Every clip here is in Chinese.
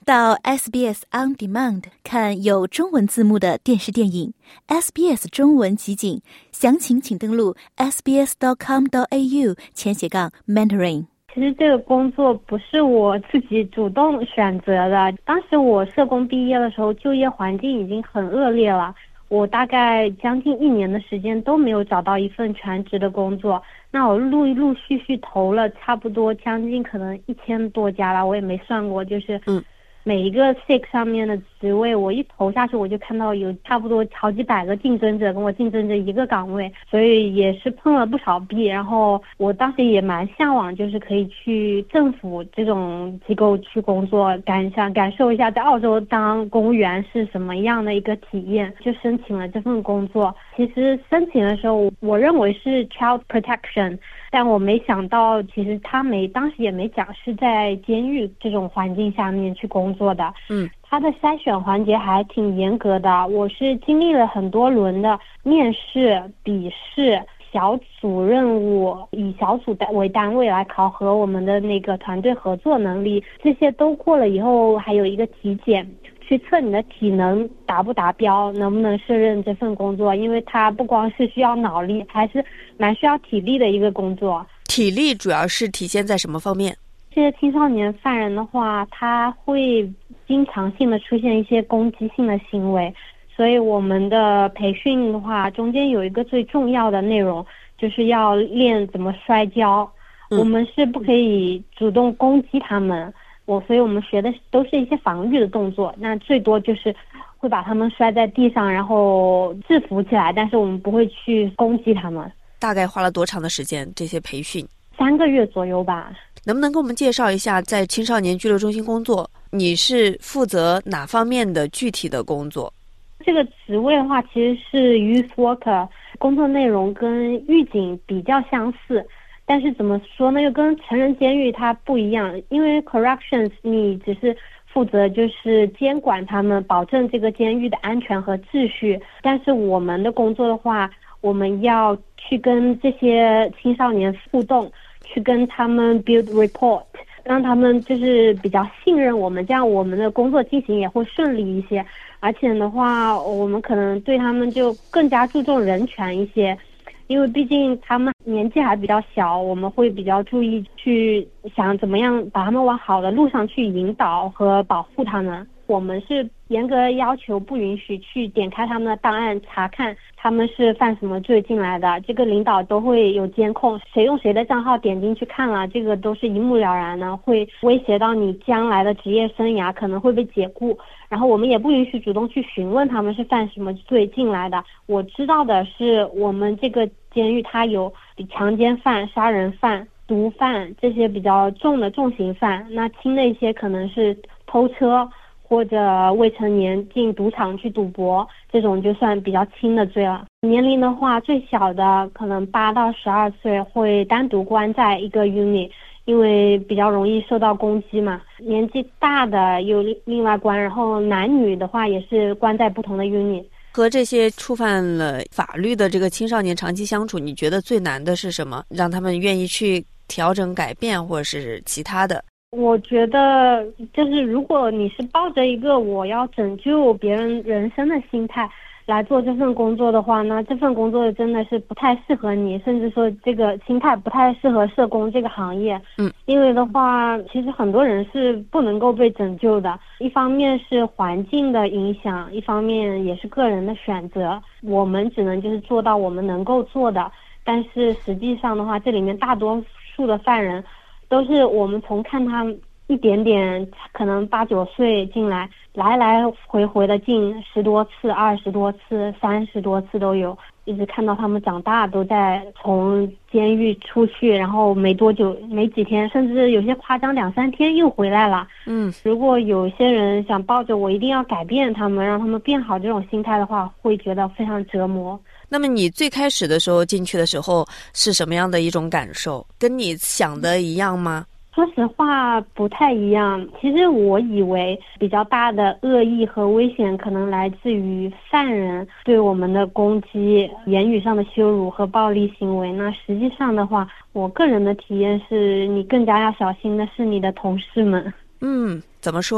到 SBS On Demand 看有中文字幕的电视电影 SBS 中文集锦，详情请登录 sbs.com.au/mentoring。 其实这个工作不是我自己主动选择的，当时我社工毕业的时候，就业环境已经很恶劣了，我大概将近1年的时间都没有找到一份全职的工作。那我陆续投了差不多将近可能1000多家吧，我也没算过，就是每一个 SIG 上面的职位，我一投下去我就看到有差不多好几百个竞争者跟我竞争着一个岗位，所以也是碰了不少壁。然后我当时也蛮向往，就是可以去政府这种机构去工作，感受一下在澳洲当公务员是什么样的一个体验，就申请了这份工作。其实申请的时候我认为是 Child Protection， 但我没想到其实当时也没讲是在监狱这种环境下面去工作的。他的筛选环节还挺严格的，我是经历了很多轮的面试、笔试、小组任务，以小组为单位来考核我们的那个团队合作能力，这些都过了以后，还有一个体检，去测你的体能达不达标，能不能胜任这份工作，因为它不光是需要脑力，还是蛮需要体力的一个工作。 体力主要是体现在什么方面？ 这些青少年犯人的话，他会经常性的出现一些攻击性的行为，所以我们的培训的话，中间有一个最重要的内容，就是要练怎么摔跤。我们是不可以主动攻击他们，所以我们学的都是一些防御的动作，那最多就是会把他们摔在地上，然后制服起来，但是我们不会去攻击他们。 大概花了多长的时间这些培训 ？3个月左右吧。 能不能给我们介绍一下，在青少年拘留中心工作，你是负责哪方面的具体的工作？ 这个职位的话，其实是 youth worker， 工作内容跟狱警比较相似，但是怎么说呢，又跟成人监狱它不一样。因为 corrections 你只是负责就是监管他们，保证这个监狱的安全和秩序，但是我们的工作的话，我们要去跟这些青少年互动，去跟他们 build report， 让他们就是比较信任我们，这样我们的工作进行也会顺利一些。而且的话，我们可能对他们就更加注重人权一些，因为毕竟他们年纪还比较小，我们会比较注意去想怎么样把他们往好的路上去引导和保护他们。我们是严格要求不允许去点开他们的档案查看他们是犯什么罪进来的，这个领导都会有监控，谁用谁的账号点进去看了，这个都是一目了然的，会威胁到你将来的职业生涯，可能会被解雇。然后我们也不允许主动去询问他们是犯什么罪进来的。我知道的是我们这个监狱它有强奸犯、杀人犯、毒贩这些比较重的重刑犯，那轻的一些可能是偷车或者未成年进赌场去赌博，这种就算比较轻的罪了。年龄的话，最小的可能8到12岁会单独关在一个 unit， 因为比较容易受到攻击嘛。年纪大的有另外关，然后男女的话也是关在不同的 unit。 和这些触犯了法律的这个青少年长期相处，你觉得最难的是什么？让他们愿意去调整改变，或者是其他的？ 我觉得就是如果你是抱着一个我要拯救别人人生的心态来做这份工作的话，那这份工作真的是不太适合你，甚至说这个心态不太适合社工这个行业。因为的话，其实很多人是不能够被拯救的，一方面是环境的影响，一方面也是个人的选择，我们只能就是做到我们能够做的。但是实际上的话，这里面大多数的犯人都是我们从看他一点点，可能8、9岁进来，来来回回的进10多次、20多次、30多次都有，一直看到他们长大，都在从监狱出去，然后没多久、没几天，甚至有些夸张2、3天又回来了。如果有些人想抱着我一定要改变他们，让他们变好这种心态的话，会觉得非常折磨。 那么你最开始的时候进去的时候是什么样的一种感受？跟你想的一样吗？ 说实话不太一样。其实我以为比较大的恶意和危险可能来自于犯人对我们的攻击、言语上的羞辱和暴力行为，那实际上的话，我个人的体验是你更加要小心的是你的同事们。 怎么说？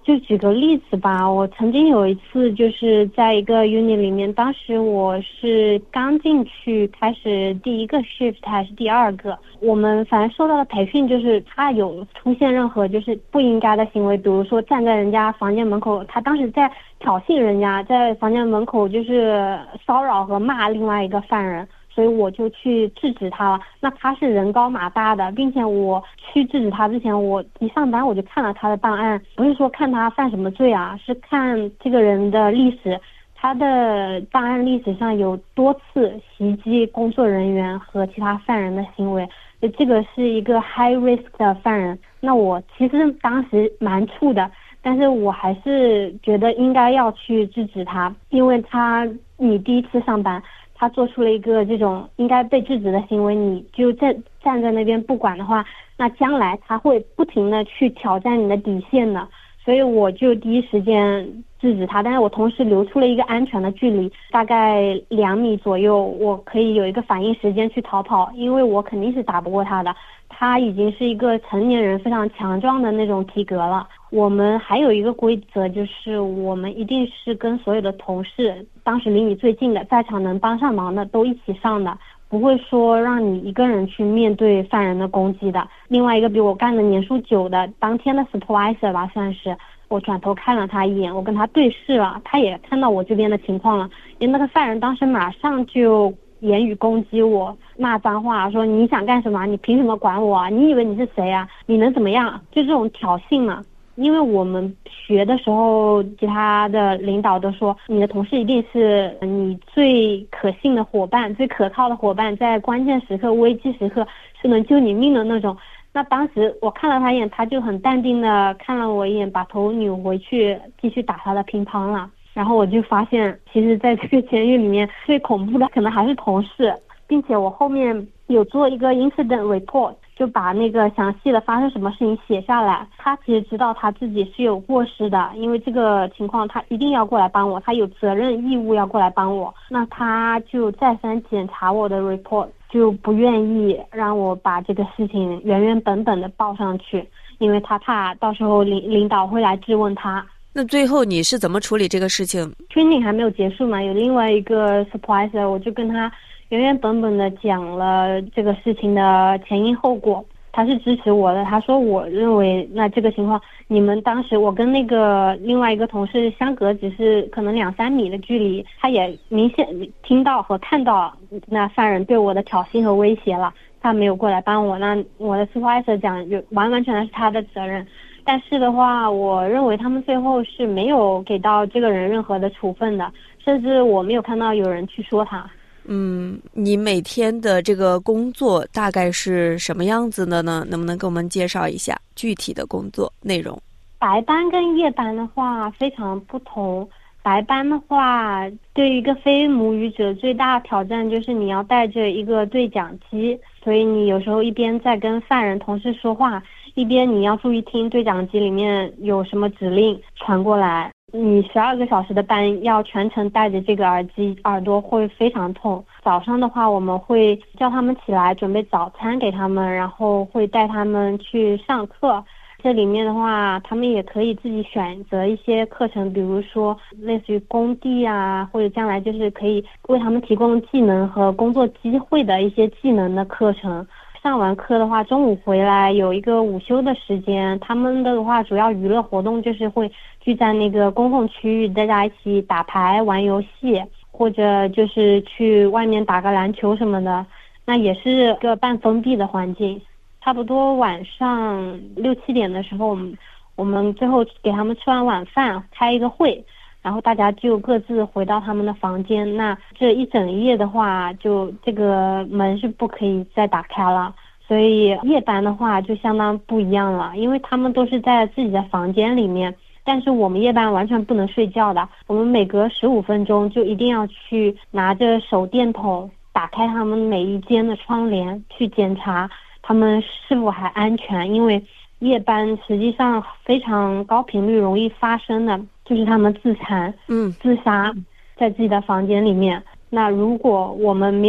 就举个例子吧，我曾经有一次就是在一个 unit 里面，当时我是刚进去开始第一个 shift 还是第二个，我们反正受到的培训就是他有出现任何就是不应该的行为，比如说站在人家房间门口，他当时在挑衅人家，在房间门口就是骚扰和骂另外一个犯人，所以我就去制止他了。那他是人高马大的，并且我去制止他之前，我一上班我就看了他的档案，不是说看他犯什么罪啊，是看这个人的历史。他的档案历史上有多次袭击工作人员和其他犯人的行为，这个是一个 high risk 的犯人。那我其实当时蛮怵的，但是我还是觉得应该要去制止他，因为你第一次上班，他做出了一个这种应该被制止的行为，你就站在那边不管的话，那将来他会不停的去挑战你的底线的。所以我就第一时间制止他，但是我同时留出了一个安全的距离，大概2米左右，我可以有一个反应时间去逃跑，因为我肯定是打不过他的，他已经是一个成年人非常强壮的那种体格了。我们还有一个规则，就是我们一定是跟所有的同事，当时离你最近的，在场能帮上忙的都一起上的，不会说让你一个人去面对犯人的攻击的。另外一个比我干的年数久的，当天的 supervisor 吧算是，我转头看了他一眼，我跟他对视了，他也看到我这边的情况了，因为那个犯人当时马上就言语攻击我，骂脏话，说你想干什么？你凭什么管我啊？你以为你是谁啊？你能怎么样？就这种挑衅嘛。因为我们学的时候，其他的领导都说，你的同事一定是你最可信的伙伴，最可靠的伙伴，在关键时刻、危机时刻是能救你命的那种。那当时我看了他一眼，他就很淡定的看了我一眼，把头扭回去继续打他的乒乓了。然后我就发现，其实在这个监狱里面最恐怖的可能还是同事，并且我后面有做一个 incident report， 就把那个详细的发生什么事情写下来。他其实知道他自己是有过失的，因为这个情况他一定要过来帮我，他有责任义务要过来帮我。那他就再三检查我的 report， 就不愿意让我把这个事情原本的报上去，因为他怕到时候领导会来质问他。 那最后你是怎么处理这个事情？ training 还没有结束嘛，有另外一个 supervisor， 我就跟他原本的讲了这个事情的前因后果，他是支持我的。他说我认为那这个情况，你们当时我跟那个另外一个同事相隔只是可能2-3米的距离，他也明显听到和看到那犯人对我的挑衅和威胁了，他没有过来帮我。那我的 supervisor 讲就完全是他的责任。但是的话，我认为他们最后是没有给到这个人任何的处分的，甚至我没有看到有人去说他。 你每天的这个工作大概是什么样子的呢？能不能给我们介绍一下具体的工作内容？ 白班跟夜班的话非常不同。白班的话，对于一个非母语者最大的挑战就是你要带着一个对讲机，所以你有时候一边在跟犯人同事说话，一边你要注意听对讲机里面有什么指令传过来。你12个小时的班要全程戴着这个耳机，耳朵会非常痛。早上的话，我们会叫他们起来准备早餐给他们，然后会带他们去上课。这里面的话，他们也可以自己选择一些课程，比如说类似于工地啊，或者将来就是可以为他们提供技能和工作机会的一些技能的课程。上完课的话，中午回来有一个午休的时间，他们的话主要娱乐活动就是会聚在那个公共区域，大家一起打牌玩游戏，或者就是去外面打个篮球什么的。那也是个半封闭的环境。差不多晚上6-7点的时候，我们最后给他们吃完晚饭，开一个会，然后大家就各自回到他们的房间。那这一整夜的话，就这个门是不可以再打开了。所以夜班的话就相当不一样了，因为他们都是在自己的房间里面，但是我们夜班完全不能睡觉的，我们每隔15分钟就一定要去拿着手电筒打开他们每一间的窗帘，去检查他们是否还安全。因为夜班实际上非常高频率容易发生的就是他们自残、自杀在自己的房间里面。那如果我们没有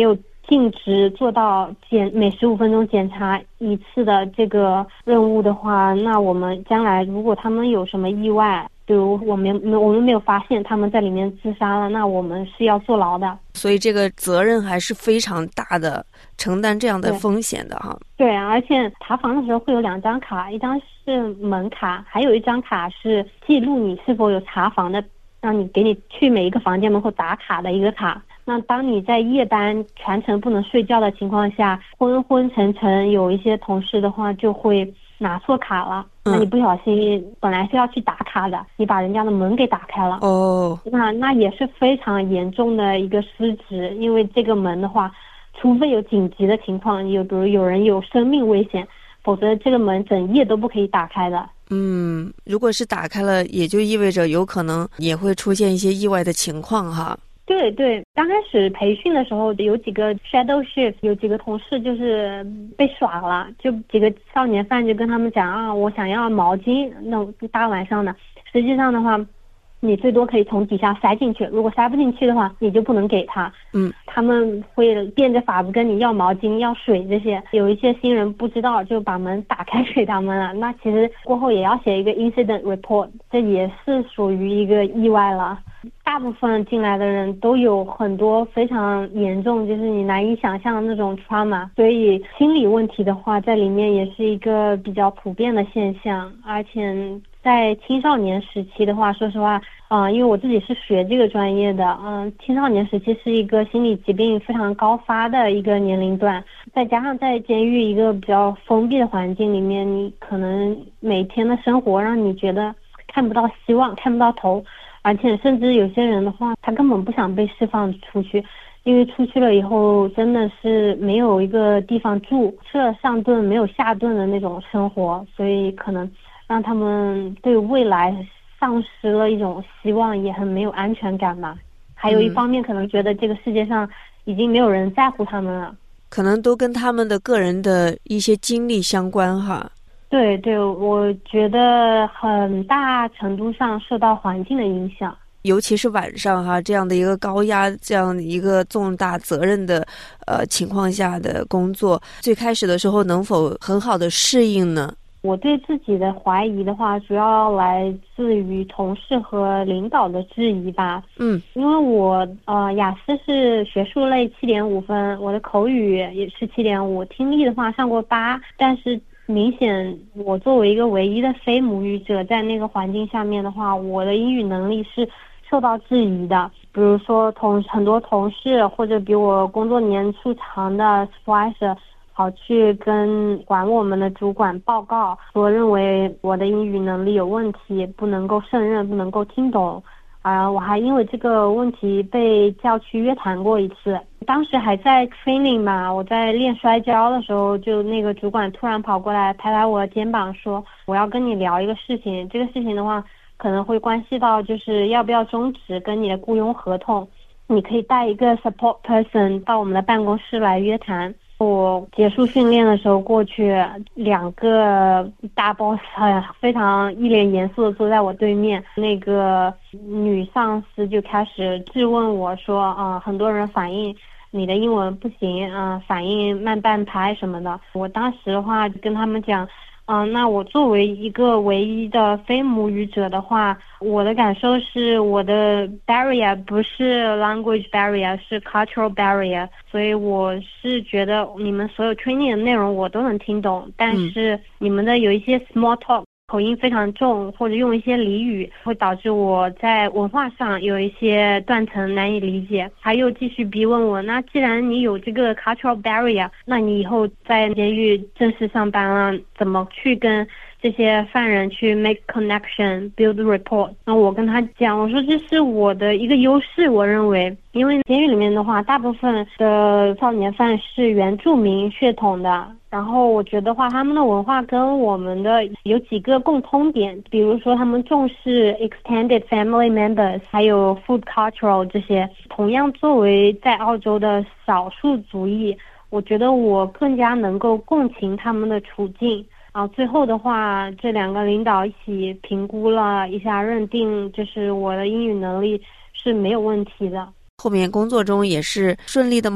尽职做到每15分钟检查一次的这个任务的话，那我们将来如果他们有什么意外，比如我们没有发现他们在里面自杀了，那我们是要坐牢的。 所以这个责任还是非常大的，承担这样的风险的哈。 对啊，而且查房的时候会有2张卡，一张是门卡，还有一张卡是记录你是否有查房的，让你给你去每一个房间门口打卡的一个卡。那当你在夜班全程不能睡觉的情况下，昏昏沉沉，有一些同事的话就会拿错卡了，那你不小心本来是要去打卡的，你把人家的门给打开了，那也是非常严重的一个失职。因为这个门的话，除非有紧急的情况，比如有人有生命危险，否则这个门整夜都不可以打开的。 如果是打开了，也就意味着有可能也会出现一些意外的情况哈。 对对，刚开始培训的时候有几个 shadow shift， 有几个同事就是被耍了，就几个少年犯就跟他们讲我想要毛巾，那大晚上的，实际上的话你最多可以从底下塞进去，如果塞不进去的话你就不能给他。他们会变着法子跟你要毛巾要水这些，有一些新人不知道就把门打开给他们了，那其实过后也要写一个 incident report， 这也是属于一个意外了。大部分进来的人都有很多非常严重，就是你难以想象的那种 trauma， 所以心理问题的话在里面也是一个比较普遍的现象。而且在青少年时期的话，说实话因为我自己是学这个专业的，青少年时期是一个心理疾病非常高发的一个年龄段，再加上在监狱一个比较封闭的环境里面，你可能每天的生活让你觉得看不到希望，看不到头，而且甚至有些人的话他根本不想被释放出去，因为出去了以后真的是没有一个地方住，吃了上顿没有下顿的那种生活，所以可能让他们对未来丧失了一种希望，也很没有安全感嘛。还有一方面可能觉得这个世界上已经没有人在乎他们了， 可能都跟他们的个人的一些经历相关哈。 对对，我觉得很大程度上受到环境的影响， 尤其是晚上哈，这样的一个高压，这样一个重大责任的情况下的工作，最开始的时候能否很好的适应呢？ 我对自己的怀疑的话，主要来自于同事和领导的质疑吧。因为我雅思是学术类7.5分，我的口语也是7.5，听力的话上过8，但是明显我作为一个唯一的非母语者，在那个环境下面的话，我的英语能力是受到质疑的。比如说很多同事或者比我工作年数长的 supervisor跑去跟管我们的主管报告，说认为我的英语能力有问题，不能够胜任，不能够听懂。我还因为这个问题被叫去约谈过一次，当时还在 training 嘛，我在练摔跤的时候，就那个主管突然跑过来拍拍我的肩膀说，我要跟你聊一个事情，这个事情的话可能会关系到就是要不要终止跟你的雇佣合同，你可以带一个 support person 到我们的办公室来约谈。我结束训练的时候过去，2个大 boss 非常一脸严肃的坐在我对面，那个女上司就开始质问我说很多人反映你的英文不行反映慢半拍什么的。我当时的话跟他们讲那我作为一个唯一的非母语者的话，我的感受是我的 barrier 不是 language barrier， 是 cultural barrier， 所以我是觉得你们所有 training 的内容我都能听懂，但是你们的有一些 small talk口音非常重，或者用一些俚语，会导致我在文化上有一些断层难以理解。还有继续逼问我，那既然你有这个 cultural barrier， 那你以后在监狱正式上班了，怎么去跟这些犯人去 make connection build report？ 那我跟他讲，我说这是我的一个优势，我认为因为监狱里面的话大部分的少年犯是原住民血统的，然后我觉得话他们的文化跟我们的有几个共通点，比如说他们重视 extended family members， 还有 food cultural 这些。同样作为在澳洲的少数族裔，我觉得我更加能够共情他们的处境。最后的话这2个领导一起评估了一下，认定就是我的英语能力是没有问题的。 后面工作中也是顺利的吗？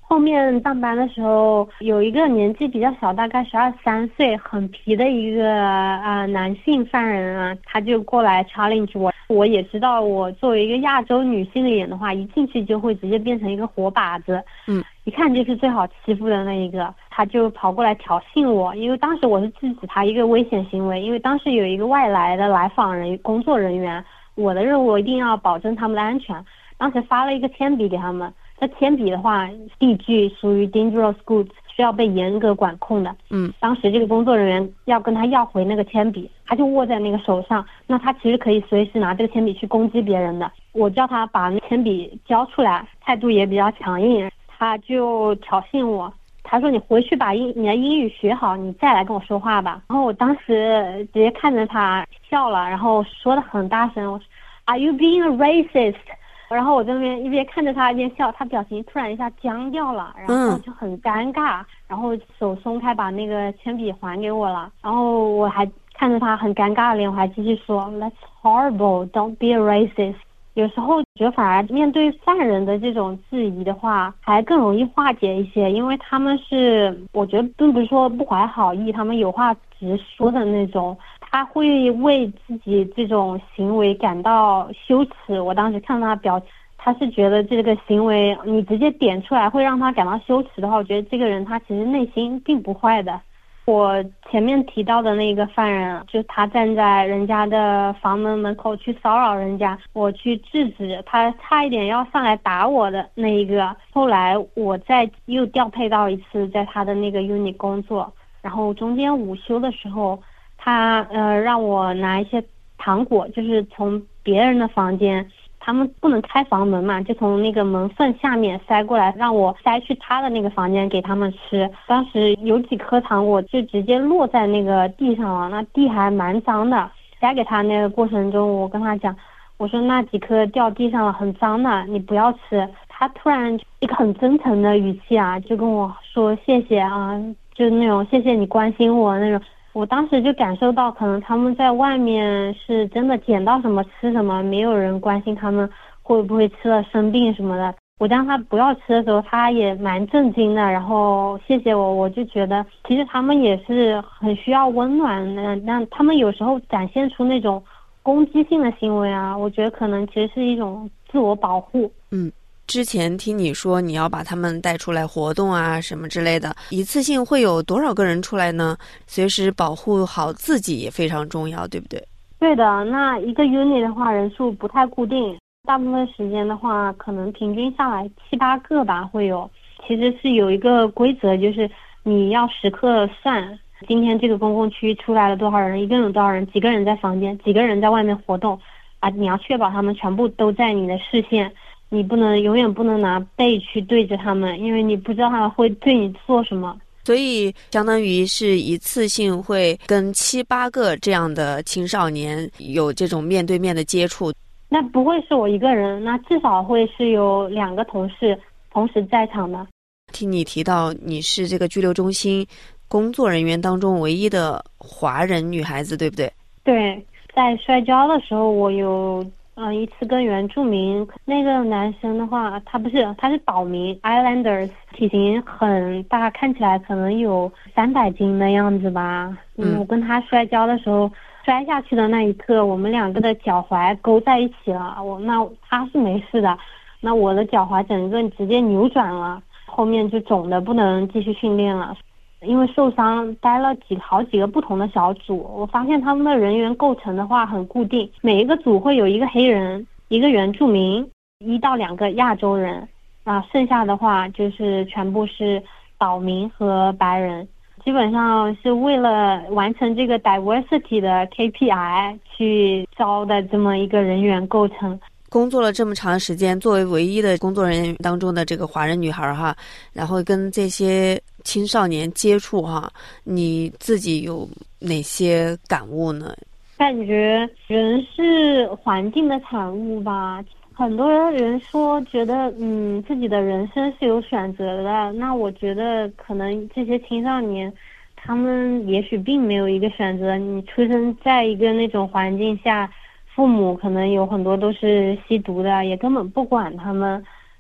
后面上班的时候，有一个年纪比较小，大概12、13岁，很皮的一个男性犯人啊，他就过来 challenge 我。我也知道，我作为一个亚洲女性脸的话，一进去就会直接变成一个活靶子，一看就是最好欺负的那一个。他就跑过来挑衅我，因为当时我是制止他一个危险行为，因为当时有一个外来的来访人工作人员，我的任务一定要保证他们的安全。当时发了一个铅笔给他们。这铅笔的话，地具属于 dangerous goods， 需要被严格管控的。当时这个工作人员要跟他要回那个铅笔，他就握在那个手上，那他其实可以随时拿这个铅笔去攻击别人的。我叫他把那铅笔交出来，态度也比较强硬，他就挑衅我。他说你回去把你的英语学好，你再来跟我说话吧。然后我当时直接看着他笑了，然后说得很大声，我说 Are you being a racist？然后我这边一边看着他一边笑，他表情突然一下僵掉了，然后就很尴尬，然后手松开把那个铅笔还给我了，然后我还看着他很尴尬的脸，我还继续说 That's horrible, don't be a racist。 有时候觉得反而面对犯人的这种质疑的话还更容易化解一些，因为他们是我觉得并不是说不怀好意，他们有话直说的那种，他会为自己这种行为感到羞耻。我当时看到他表情，他是觉得这个行为你直接点出来会让他感到羞耻的话，我觉得这个人他其实内心并不坏的。我前面提到的那个犯人，就他站在人家的房门门口去骚扰人家，我去制止他，差一点要上来打我的那一个。后来我再又调配到一次在他的那个 unit 工作，然后中间午休的时候，他让我拿一些糖果，就是从别人的房间，他们不能开房门嘛，就从那个门缝下面塞过来，让我塞去他的那个房间给他们吃。当时有几颗糖果就直接落在那个地上了，那地还蛮脏的。塞给他那个过程中，我跟他讲，我说那几颗掉地上了很脏的，你不要吃。他突然一个很真诚的语气啊，就跟我说谢谢啊，就是那种谢谢你关心我那种。我当时就感受到可能他们在外面是真的捡到什么吃什么，没有人关心他们会不会吃了生病什么的。我让他不要吃的时候他也蛮震惊的，然后谢谢我就觉得其实他们也是很需要温暖的，但他们有时候展现出那种攻击性的行为啊，我觉得可能其实是一种自我保护。 之前听你说你要把他们带出来活动啊什么之类的，一次性会有多少个人出来呢？随时保护好自己也非常重要，对不对？ 对的，那一个 unit 的话人数不太固定，大部分时间的话可能平均下来7、8个吧会有。其实是有一个规则，就是你要时刻算今天这个公共区出来了多少人，一共有多少人，几个人在房间，几个人在外面活动啊，你要确保他们全部都在你的视线，你永远不能拿背去对着他们，因为你不知道他们会对你做什么。 所以相当于是一次性会跟7、8个这样的青少年有这种面对面的接触。 那不会是我一个人，那至少会是有2个同事同时在场的。 听你提到你是这个拘留中心工作人员当中唯一的华人女孩子，对不对？ 对，在摔跤的时候我有一次跟原住民，那个男生的话他是岛民 Islanders， 体型很大，看起来可能有300斤的样子吧。我跟他摔跤的时候，摔下去的那一刻我们2个的脚踝勾在一起了，那他是没事的，那我的脚踝整个直接扭转了，后面就肿的不能继续训练了。因为受伤待了好几个不同的小组，我发现他们的人员构成的话很固定，每一个组会有一个黑人，一个原住民，1到2个亚洲人，剩下的话就是全部是岛民和白人，基本上是为了完成这个 diversity 的 KPI 去招的这么一个人员构成。 工作了这么长时间，作为唯一的工作人员当中的这个华人女孩哈，然后跟这些青少年接触哈，你自己有哪些感悟呢？ 感觉人是环境的产物吧，很多人说觉得自己的人生是有选择的，那我觉得可能这些青少年他们也许并没有一个选择，你出生在一个那种环境下，父母可能有很多都是吸毒的，也根本不管他们，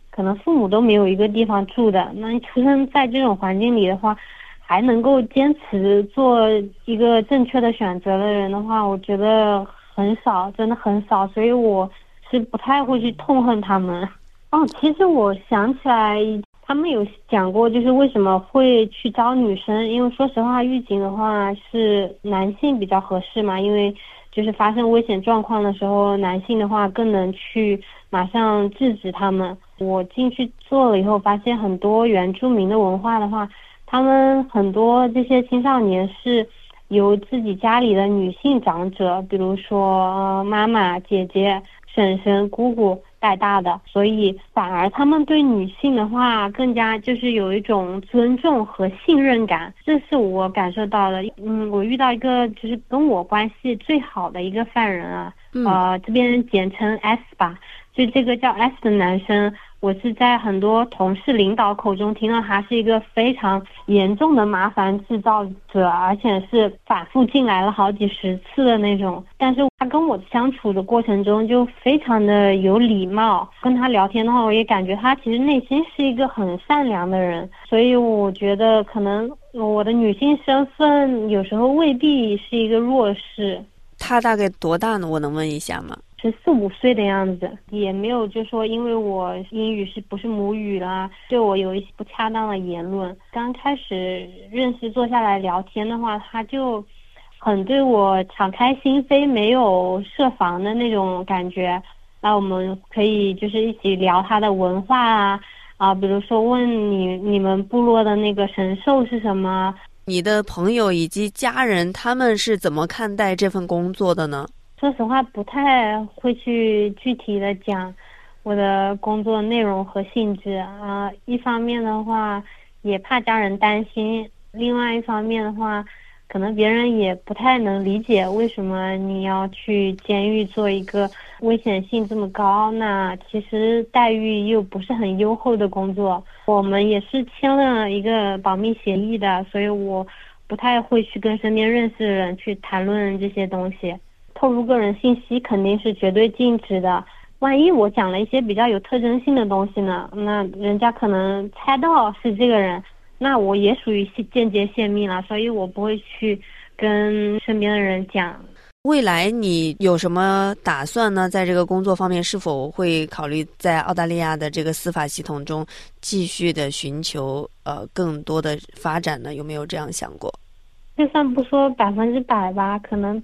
可能父母都没有一个地方住的，那你出生在这种环境里的话，还能够坚持做一个正确的选择的人的话，我觉得很少，真的很少，所以我是不太会去痛恨他们。其实我想起来，他们有讲过，就是为什么会去招女生，因为说实话，预警的话是男性比较合适嘛，因为就是发生危险状况的时候，男性的话更能去马上制止他们。我进去做了以后，发现很多原住民的文化的话，他们很多这些青少年是由自己家里的女性长者，比如说妈妈、姐姐、婶婶、姑姑带大的，所以反而他们对女性的话更加就是有一种尊重和信任感，这是我感受到的。我遇到一个就是跟我关系最好的一个犯人啊，这边简称 S 吧，就这个叫 S 的男生，我是在很多同事领导口中听到他是一个非常严重的麻烦制造者，而且是反复进来了好几十次的那种。但是他跟我相处的过程中就非常的有礼貌，跟他聊天的话，我也感觉他其实内心是一个很善良的人。所以我觉得可能我的女性身份有时候未必是一个弱势。 他大概多大呢？我能问一下吗 ？14、15岁的样子，也没有就说因为我英语是不是母语啦，对我有一些不恰当的言论。刚开始认识坐下来聊天的话，他就很对我敞开心扉，没有设防的那种感觉。那我们可以就是一起聊他的文化比如说问你们部落的那个神兽是什么。 你的朋友以及家人他们是怎么看待这份工作的呢？ 说实话不太会去具体的讲我的工作内容和性质一方面的话也怕家人担心，另外一方面的话可能别人也不太能理解为什么你要去监狱做一个危险性这么高，那其实待遇又不是很优厚的工作。我们也是签了一个保密协议的，所以我不太会去跟身边认识的人去谈论这些东西。透露个人信息肯定是绝对禁止的，万一我讲了一些比较有特征性的东西呢，那人家可能猜到是这个人，那我也属于间接泄密了，所以我不会去跟身边的人讲。 未来你有什么打算呢？在这个工作方面是否会考虑在澳大利亚的这个司法系统中继续的寻求更多的发展呢？有没有这样想过？ 就算不说100%吧，可能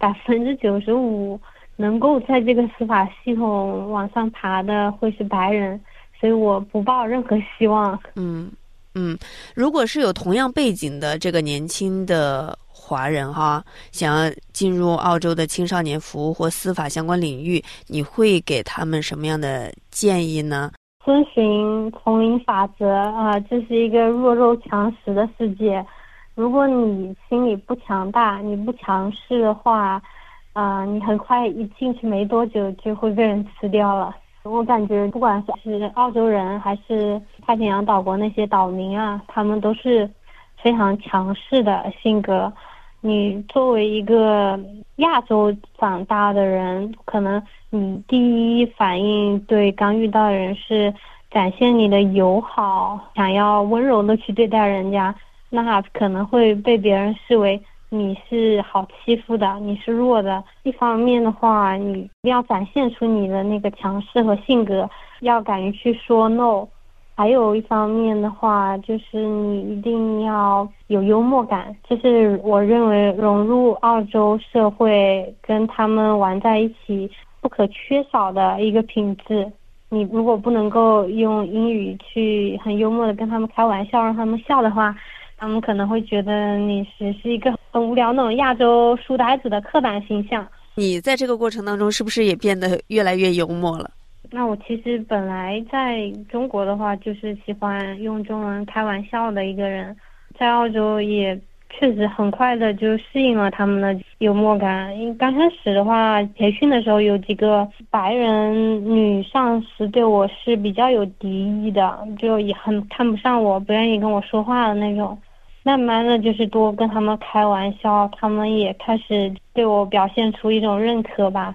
95%能够在这个司法系统往上爬的会是白人，所以我不抱任何希望。 如果是有同样背景的这个年轻的华人想要进入澳洲的青少年服务或司法相关领域，你会给他们什么样的建议呢？ 遵循丛林法则这是一个弱肉强食的世界。如果你心里不强大，你不强势的话，你很快一进去没多久就会被人吃掉了。我感觉不管是澳洲人还是太平洋岛国那些岛民他们都是非常强势的性格。你作为一个亚洲长大的人，可能你第一反应对刚遇到的人是展现你的友好，想要温柔的去对待人家，那可能会被别人视为你是好欺负的，你是弱的。一方面的话，你一定要展现出你的那个强势和性格，要敢于去说 no。 还有一方面的话，就是你一定要有幽默感，这是我认为融入澳洲社会跟他们玩在一起不可缺少的一个品质。你如果不能够用英语去很幽默的跟他们开玩笑，让他们笑的话，他们可能会觉得你是一个很无聊那种亚洲书呆子的刻板形象。 你在这个过程当中是不是也变得越来越幽默了？ 那我其实本来在中国的话就是喜欢用中文开玩笑的一个人，在澳洲也确实很快的就适应了他们的幽默感。因为刚开始的话，培训的时候有几个白人女上司对我是比较有敌意的，就也很看不上我，不愿意跟我说话的那种。慢慢的就是多跟他们开玩笑，他们也开始对我表现出一种认可吧。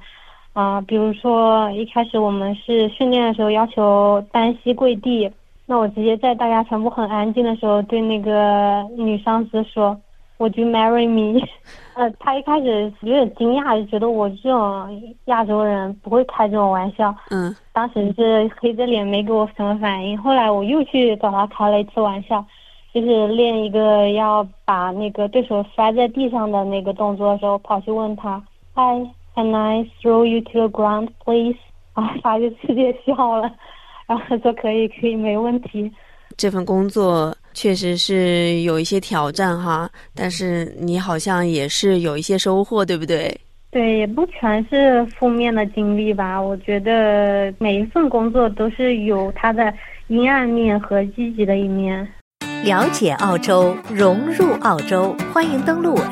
比如说一开始我们是训练的时候要求单膝跪地，那我直接在大家全部很安静的时候对那个女上司说 Would you marry me？ 她一开始有点惊讶，就觉得我这种亚洲人不会开这种玩笑。当时是黑着脸没给我什么反应。后来我又去找她开了一次玩笑，就是练一个要把那个对手摔在地上的那个动作的时候，跑去问她 Hi, can I throw you to the ground, please？ 她就直接笑了，然后说可以没问题。 这份工作确实是有一些挑战哈，但是你好像也是有一些收获，对不对？ 对，也不全是负面的经历吧。我觉得每一份工作都是有它的阴暗面和积极的一面。 了解澳洲，融入澳洲，欢迎登录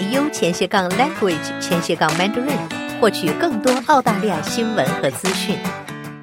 sbs.com.au/language/mandarin，获取更多澳大利亚新闻和资讯。